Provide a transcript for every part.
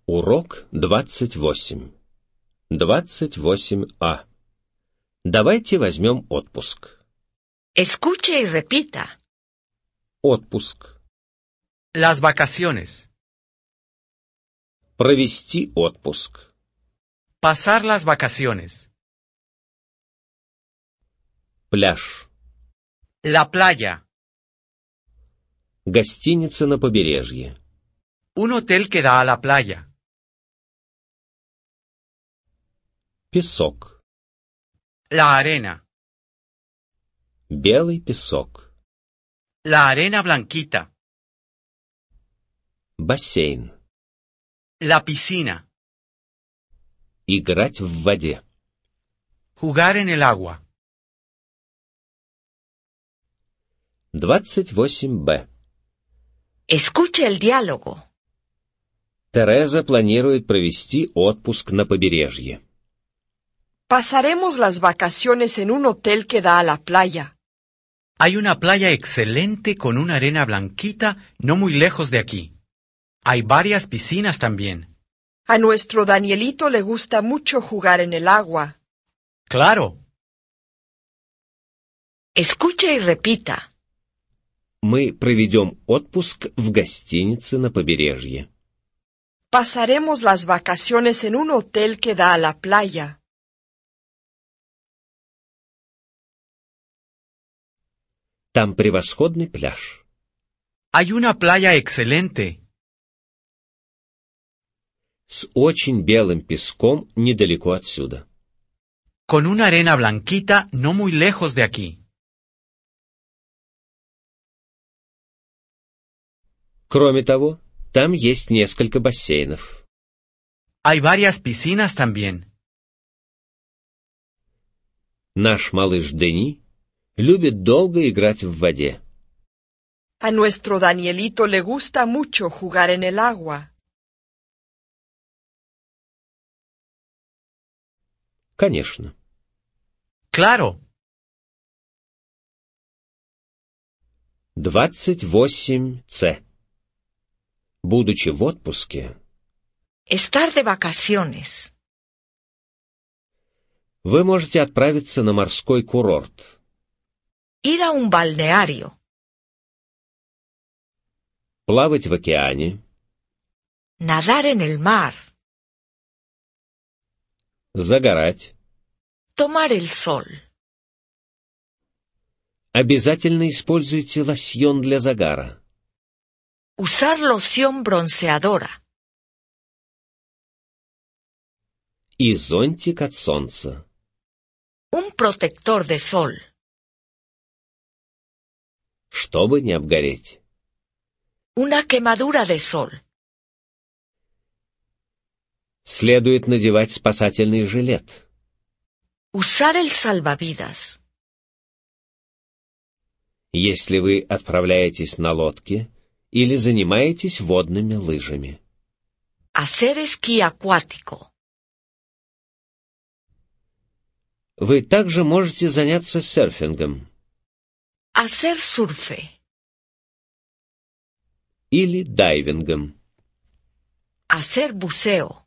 Урок 28. 28А. Давайте возьмем отпуск. Escuche y repita. Отпуск. Las vacaciones. Провести отпуск. Pasar las vacaciones. Пляж. La playa. Гостиница на побережье. Un hotel que da a la playa. Песок. La arena. Белый песок. La arena blanquita. Бассейн. La piscina. Играть в воде. Jugar en el agua. 28Б. Escuche el diálogo. Тереза планирует провести отпуск на побережье. Pasaremos las vacaciones en un hotel que da a la playa. Hay una playa excelente con una arena blanquita no muy lejos de aquí. Hay varias piscinas también. A nuestro Danielito le gusta mucho jugar en el agua. ¡Claro! Escuche y repita. Мы проведем отпуск в гостинице на побережье. Pasaremos las vacaciones en un hotel que da a la playa. Там превосходный пляж. Hay una playa excelente. С очень белым песком недалеко отсюда. Con una arena blanquita no muy lejos de aquí. Кроме того, там есть несколько бассейнов. Hay varias piscinas también. Наш малыш Дени любит долго играть в воде. A nuestro Danielito le gusta mucho jugar en el agua. Конечно. ¡Claro! 28С. Будучи в отпуске, Estar de vacaciones. вы можете отправиться на морской курорт, Ir a un balneario. плавать в океане, Nadar en el mar. загорать. Tomar el sol. Обязательно используйте лосьон для загара. Usar loción bronceadora. И зонтик от солнца. Un protector de sol. Чтобы не обгореть. Una quemadura de sol. Следует надевать спасательный жилет. Usar el salvavidas. Если вы отправляетесь на лодке или занимаетесь водными лыжами. Hacer esquí acuático. Вы также можете заняться серфингом Hacer surfe. или дайвингом. Hacer buceo.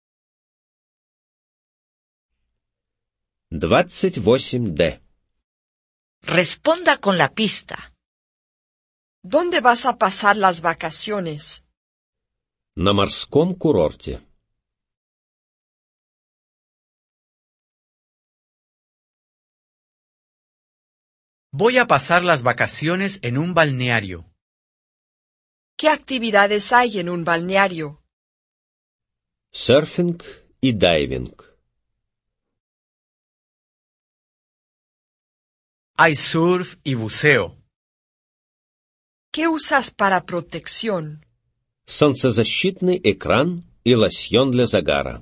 28Д. Responda con la pista. ¿Dónde vas a pasar las vacaciones? На морском курорте. Voy a pasar las vacaciones en un balneario. ¿Qué actividades hay en un balneario? Серфинг и дайвинг. Hay surf y buceo. ¿Qué usas para protección? Солнцезащитный экран и лосьон для загара.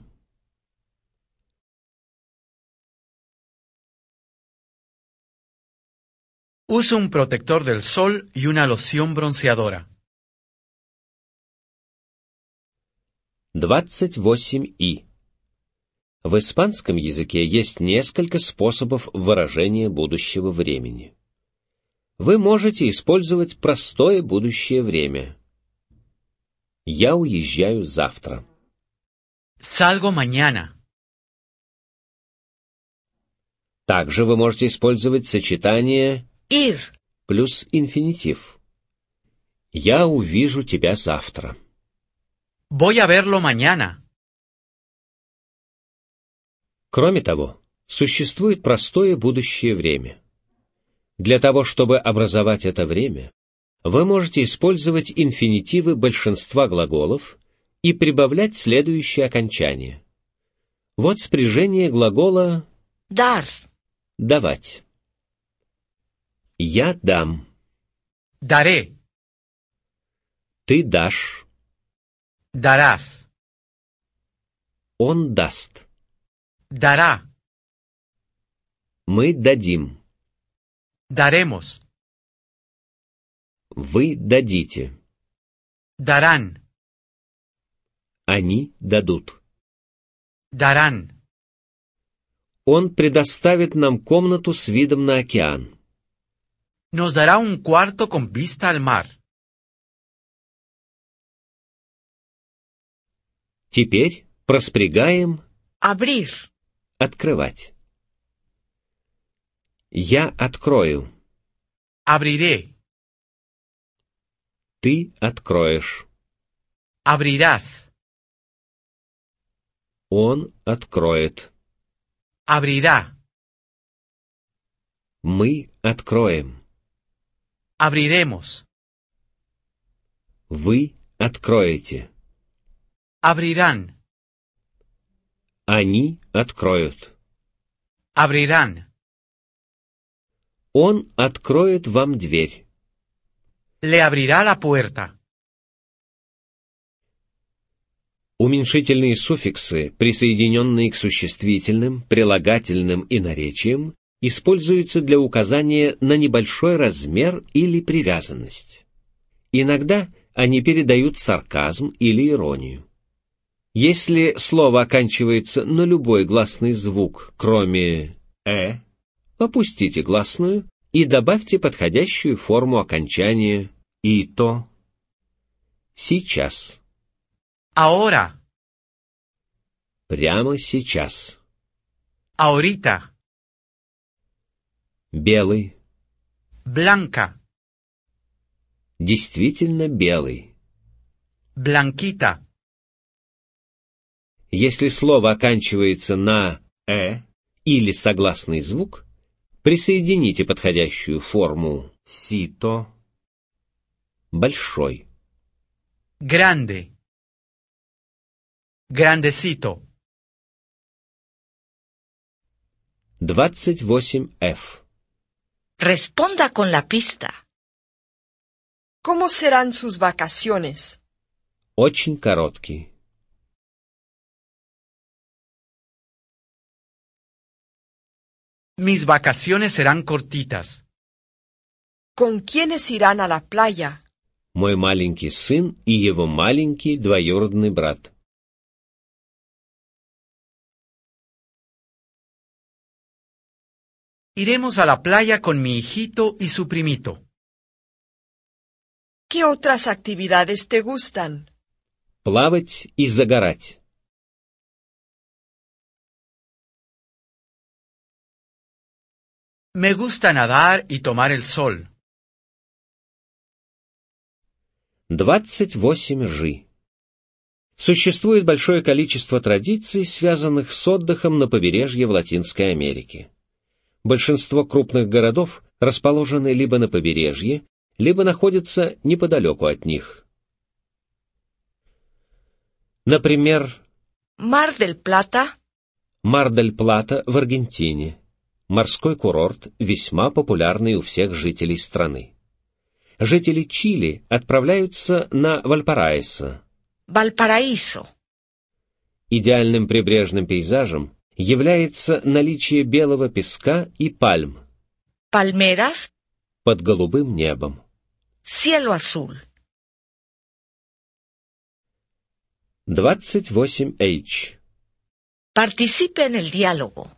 Uso un protector del sol y una loción bronceadora. 28И. В испанском языке есть несколько способов выражения будущего времени. Вы можете использовать простое будущее время. Я уезжаю завтра. Salgo mañana. Также вы можете использовать сочетание Ir. плюс инфинитив. Я увижу тебя завтра. Voy a verlo mañana. Кроме того, существует простое будущее время. Для того, чтобы образовать это время, вы можете использовать инфинитивы большинства глаголов и прибавлять следующее окончание. Вот спряжение глагола Dar. «давать». Я дам. Daré. Ты дашь. Darás. Он даст. Dará. Мы дадим. Daremos. Вы дадите. Darán. Они дадут. Darán. Он предоставит нам комнату с видом на океан. Nos dará un cuarto con vista al mar. Теперь проспрягаем Abrir. открывать. Я открою. Abriré. Ты откроешь. Abrirás. Он откроет. Abrirá. Мы откроем. Abriremos. Вы откроете. Abrirán. Они откроют. Abrirán. Он откроет вам дверь. Le abrirá la puerta. Уменьшительные суффиксы, присоединенные к существительным, прилагательным и наречиям, используются для указания на небольшой размер или привязанность. Иногда они передают сарказм или иронию. Если слово оканчивается на любой гласный звук, кроме опустите гласную и добавьте подходящую форму окончания «ито». Сейчас. Ahora. Прямо сейчас. Ahorita. Белый. Blanca. Действительно белый. Blanquita. Если слово оканчивается на или согласный звук, присоедините подходящую форму «сито». Большой. Grande. Grandecito. 28F. Responda con la pista. ¿Cómo serán sus vacaciones? Очень короткий. Mis vacaciones serán cortitas. ¿Con quiénes irán a la playa? Мой маленький сын и его маленький двоюродный брат. Iremos a la playa con mi hijito y su primito. ¿Qué otras actividades te gustan? Плавать и загорать. Me gusta nadar y tomar el sol. 28Ж. Существует большое количество традиций, связанных с отдыхом на побережье в Латинской Америке. Большинство крупных городов расположены либо на побережье, либо находятся неподалеку от них. Например, Mar del Plata. Мар-дель-Плата в Аргентине. Морской курорт, весьма популярный у всех жителей страны. Жители Чили отправляются на Вальпараисо. Valparaíso. Идеальным прибрежным пейзажем является наличие белого песка и пальм Palmeras. под голубым небом. Cielo azul. 28H. Participe en el diálogo.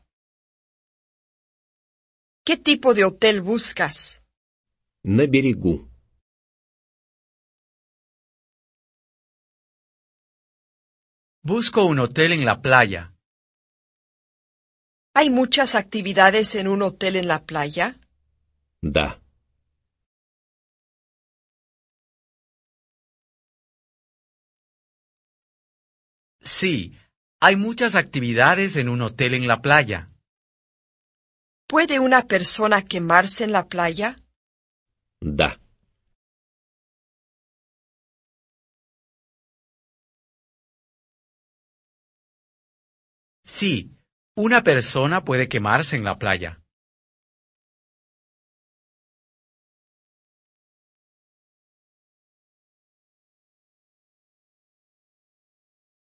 ¿Qué tipo de hotel buscas? На берегу. Busco un hotel en la playa. ¿Hay muchas actividades en un hotel en la playa? Da. Sí, hay muchas actividades en un hotel en la playa. ¿Puede una persona quemarse en la playa? Da. Sí, una persona puede quemarse en la playa.